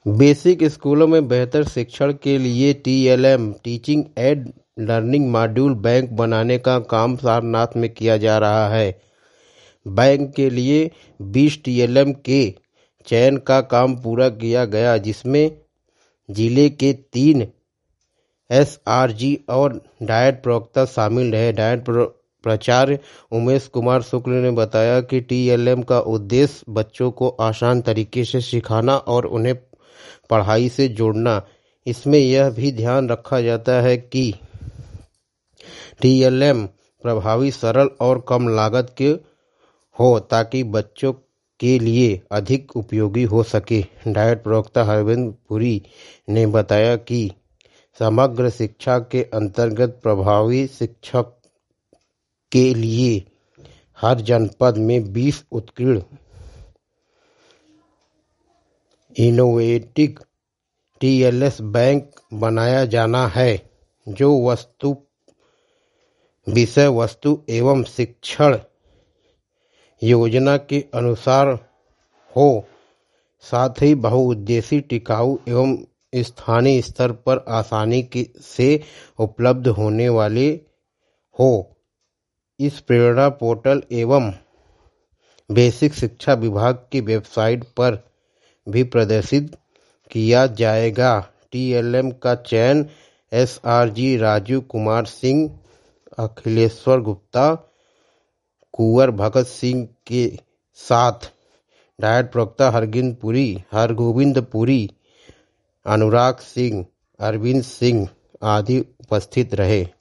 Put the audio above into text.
Basic स्कूलों में बेहतर शिक्षण के लिए TLM teaching aid learning module bank बनाने का काम सारनाथ में किया जा रहा है। बैंक के लिए 20 टीएलएम के चयन का काम पूरा किया गया, जिसमें जिले के 3 एसआरजी और डायट प्रवक्ता शामिल रहे। डायट प्राचार्य उमेश कुमार शुक्ल ने बताया कि टीएलएम का उद्देश्य बच्चों को आसान तरीके से सिखाना और उन्हें पढ़ाई से जोड़ना। इसमें यह भी ध्यान रखा जाता है कि टीएलएम प्रभावी, सरल और कम लागत के हो ताकि बच्चों के लिए अधिक उपयोगी हो सके। डायट प्रवक्ता हरविंद पुरी ने बताया कि समग्र शिक्षा के अंतर्गत प्रभावी शिक्षक के लिए हर जनपद में 20 उत्कीर्ण इनोवेटिव टीएलएस बैंक बनाया जाना है, जो विषय वस्तु एवं शिक्षण योजना के अनुसार हो, साथ ही बहुउद्देशीय, टिकाऊ एवं स्थानीय स्तर पर आसानी से उपलब्ध होने वाले हो। इस प्रेरणा पोर्टल एवं बेसिक शिक्षा विभाग की वेबसाइट पर भी प्रदर्शित किया जाएगा। टीएलएम का चयन एसआरजी राजीव कुमार सिंह, अखिलेश्वर गुप्ता, कुंवर भगत सिंह के साथ डायट प्रवक्ता हरगोविंद पुरी, अनुराग सिंह, अरविंद सिंह आदि उपस्थित रहे।